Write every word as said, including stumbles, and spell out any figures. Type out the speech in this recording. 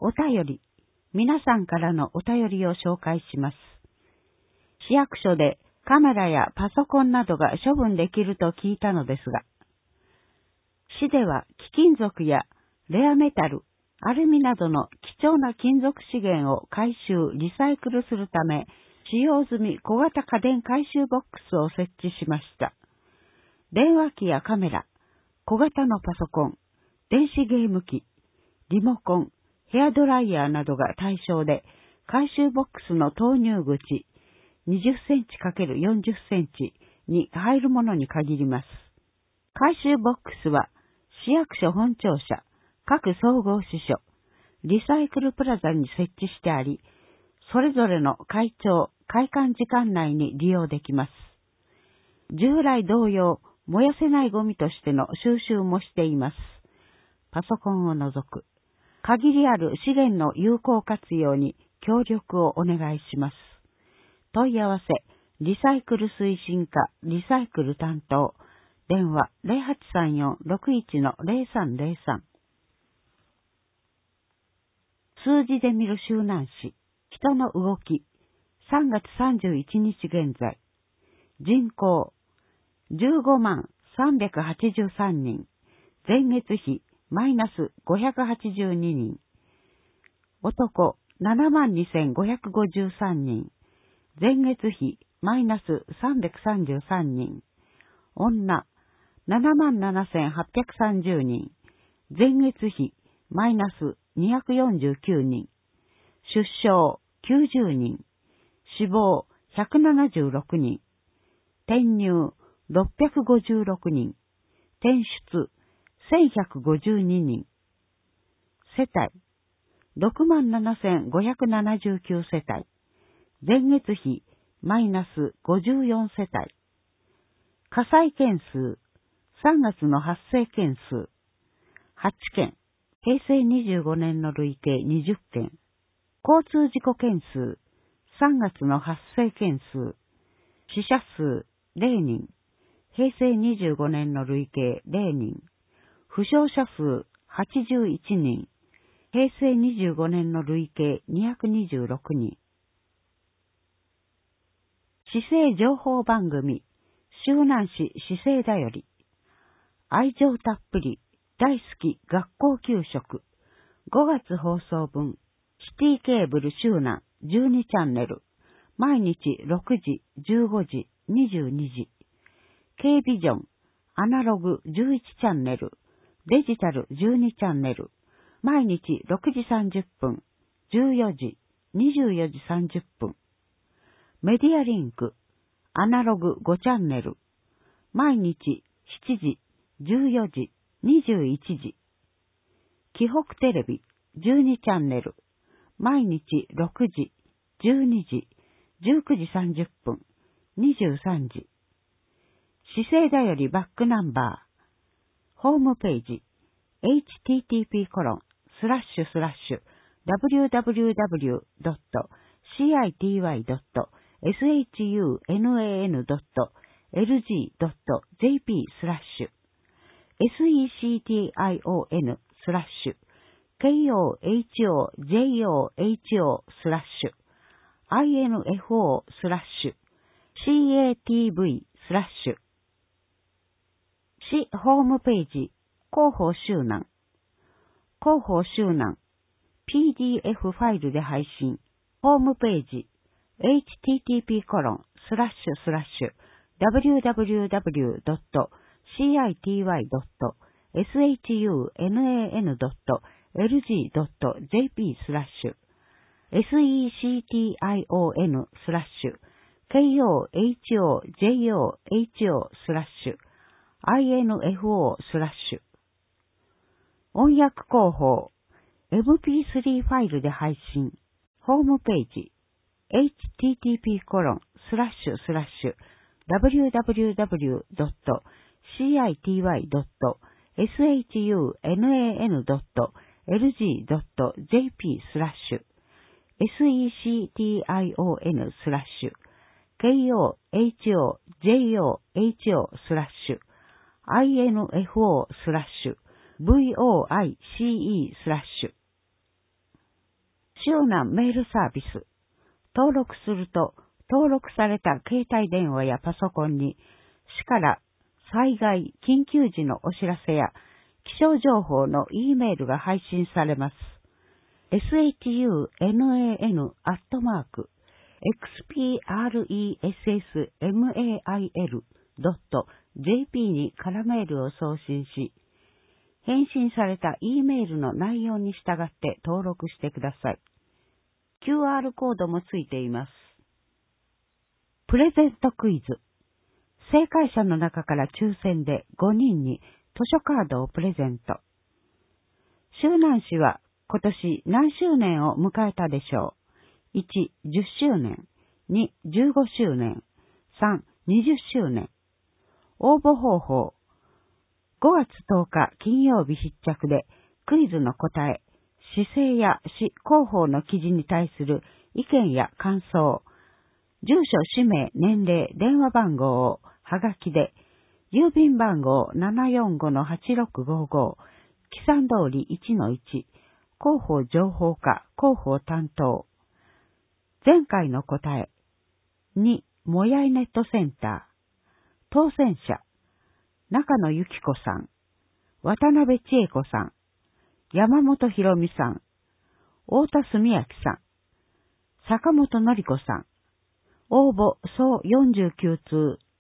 お便り、皆さんからのお便りを紹介します。市役所でカメラやパソコンなどが処分できると聞いたのですが、市では貴金属やレアメタル、アルミなどの貴重な金属資源を回収・リサイクルするため、使用済み小型家電回収ボックスを設置しました。電話機やカメラ、小型のパソコン、電子ゲーム機、リモコン、ヘアドライヤーなどが対象で、回収ボックスの投入口にじゅっセンチ×よんじゅっセンチに入るものに限ります。回収ボックスは市役所本庁舎、各総合支所、リサイクルプラザに設置してあり、それぞれの会長、開館時間内に利用できます。従来同様、燃やせないゴミとしての収集もしています。パソコンを除く。限りある資源の有効活用に協力をお願いします。問い合わせ、リサイクル推進課、リサイクル担当、電話 ゼロはちさんよん ろくいち ゼロさんゼロさん。数字で見る周南市、人の動き、さんがつさんじゅういちにち現在、人口、じゅうごまんさんびゃくはちじゅうさんにん、前月比、マイナスごひゃくはちじゅうににん、男、ななまんにせんごひゃくごじゅうさんにん、前月比、マイナスさんびゃくさんじゅうさんにん、女、ななまんななせんはっぴゃくさんじゅうにん、前月比、マイナスにひゃくよんじゅうきゅうにん、出生きゅうじゅうにん、死亡ひゃくななじゅうろくにん、転入ろっぴゃくごじゅうろくにん、転出せんひゃくごじゅうににん、世帯ろくまんななせんごひゃくななじゅうきゅう世帯、前月比マイナスごじゅうよん世帯、火災件数、さんがつの発生件数、はちけん、へいせいにじゅうごねんの累計にじゅっけん、交通事故件数、さんがつの発生件数、死者数ゼロにん、へいせいにじゅうごねんの累計ゼロにん、負傷者数はちじゅういちにん、へいせいにじゅうごねんの累計にひゃくにじゅうろくにん。市政情報番組、周南市市政だより、愛情たっぷり、大好き学校給食、ごがつ放送分、シティケーブル周南じゅうにチャンネル、毎日ろくじ、じゅうごじ、にじゅうにじ、K ビジョン、アナログじゅういちチャンネル、デジタルじゅうにチャンネル、毎日ろくじさんじゅっぷん、じゅうよじ、にじゅうよじさんじゅっぷん。メディアリンク、アナログごチャンネル、毎日しちじ、じゅうよじ、にじゅういちじ。紀北テレビじゅうにチャンネル、毎日ろくじ、じゅうにじ、じゅうくじさんじゅっぷん、にじゅうさんじ。市政だよりバックナンバー。ホームページ、エイチティーティーピーコロンスラッシュスラッシュダブリューダブリューダブリュードットシーアイティーワイドットエスエイチユーエヌエーエヌドットエルジードットジェーピースラッシュ エスイーシーティーアイオーエヌ スラッシュ ケーオーエイチオージェーオーエイチオー スラッシュ アイエヌエフオー スラッシュ シーエーティーブイ スラッシュ。市ホームページ、広報周南。広報周南、ピーディーエフ ファイルで配信。ホームページ、エイチティーティーピーコロンスラッシュスラッシュダブリューダブリューダブリュードットシーアイティーワイドットエスエイチユーエヌエーエヌドットエルジードットジェーピー スラッシュ エスイーシーティーアイオーエヌ スラッシュ ケーオーエイチオージェーオーエイチオー スラッシュ アイエヌエフオー スラッシュ。音訳広報、エムピースリー ファイルで配信。ホームページ、エイチティーティーピーコロンスラッシュスラッシュダブリューダブリューダブリュードットシーアイティーワイドットエスエイチユーエヌエーエヌドットエルジードットジェーピー スラッシュ エスイーシーティーアイオーエヌ スラッシュ ケーオーエイチオージェーオーエイチオー スラッシュ アイエヌエフオー スラッシュ ブイオーアイシーイー スラッシュ。 周南メールサービス。登録すると、登録された携帯電話やパソコンに、市から災害、緊急時のお知らせや気象情報の E メールが配信されます。エスエイチユーエヌエーエヌ アットマーク エクスピーアールイーエスエスエムエーアイエル ドット ジェーピー に空メールを送信し、返信された E メールの内容に従って登録してください。キューアール コードもついています。プレゼントクイズ。正解者の中から抽選でごにんに図書カードをプレゼント。周南市は今年何周年を迎えたでしょう。いち、じゅっしゅうねん。に、じゅうごしゅうねん。さん、にじゅっしゅうねん。応募方法。ごがつとおか金曜日必着でクイズの答え、市政や市広報の記事に対する意見や感想、住所、氏名、年齢、電話番号をはがきで、郵便番号 ななよんごのはちろくごご、木山通り いちのいち、広報情報課広報担当。前回の答え。に、もやいネットセンター。当選者。中野由紀子さん。渡辺千恵子さん。山本博美さん。太田澄明さん。坂本典子さん。応募総よんじゅうきゅうつう